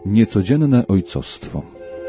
Niecodzienne ojcostwo.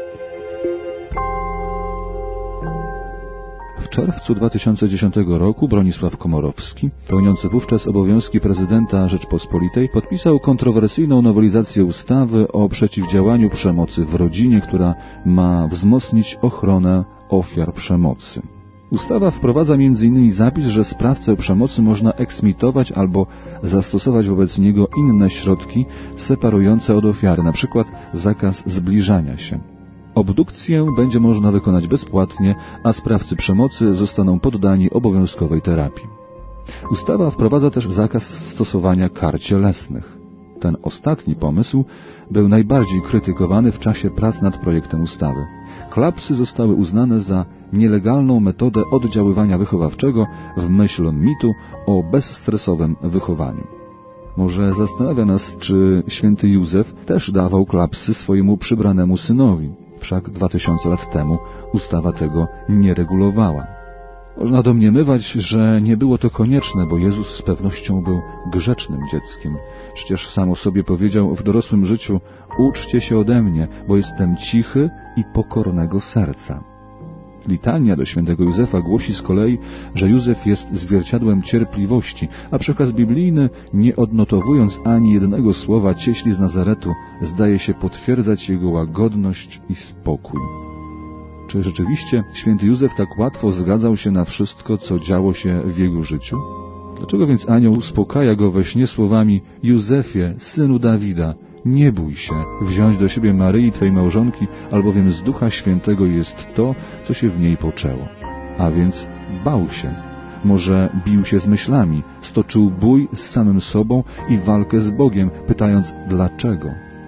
W czerwcu 2010 roku Bronisław Komorowski, pełniący wówczas obowiązki prezydenta Rzeczpospolitej, podpisał kontrowersyjną nowelizację ustawy o przeciwdziałaniu przemocy w rodzinie, która ma wzmocnić ochronę ofiar przemocy. Ustawa wprowadza m.in. zapis, że sprawcę przemocy można eksmitować albo zastosować wobec niego inne środki separujące od ofiary, np. zakaz zbliżania się. Obdukcję będzie można wykonać bezpłatnie, a sprawcy przemocy zostaną poddani obowiązkowej terapii. Ustawa wprowadza też zakaz stosowania kar cielesnych. Ten ostatni pomysł był najbardziej krytykowany w czasie prac nad projektem ustawy. Klapsy zostały uznane za nielegalną metodę oddziaływania wychowawczego w myśl mitu o bezstresowym wychowaniu. Może zastanawia nas, czy święty Józef też dawał klapsy swojemu przybranemu synowi. Wszak 2000 lat temu ustawa tego nie regulowała. Można domniemywać, że nie było to konieczne, bo Jezus z pewnością był grzecznym dzieckiem. Przecież sam o sobie powiedział w dorosłym życiu: uczcie się ode mnie, bo jestem cichy i pokornego serca. Litania do świętego Józefa głosi z kolei, że Józef jest zwierciadłem cierpliwości, a przekaz biblijny, nie odnotowując ani jednego słowa cieśli z Nazaretu, zdaje się potwierdzać jego łagodność i spokój. Czy rzeczywiście święty Józef tak łatwo zgadzał się na wszystko, co działo się w jego życiu? Dlaczego więc anioł uspokaja go we śnie słowami: Józefie, synu Dawida, nie bój się wziąć do siebie Maryi, twej małżonki, albowiem z Ducha Świętego jest to, co się w niej poczęło. A więc bał się. Może bił się z myślami, stoczył bój z samym sobą i walkę z Bogiem, pytając dlaczego.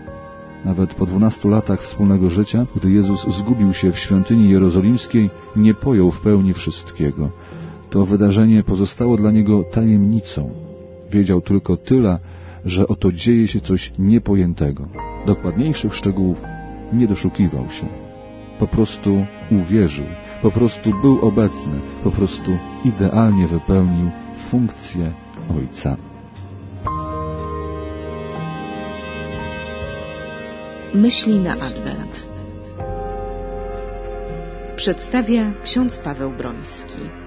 Nawet po 12 latach wspólnego życia, gdy Jezus zgubił się w świątyni jerozolimskiej, nie pojął w pełni wszystkiego. To wydarzenie pozostało dla niego tajemnicą. Wiedział tylko tyle, że oto dzieje się coś niepojętego. Dokładniejszych szczegółów nie doszukiwał się. Po prostu uwierzył, po prostu był obecny, po prostu idealnie wypełnił funkcję Ojca. Myśli na Adwent przedstawia ksiądz Paweł Broński.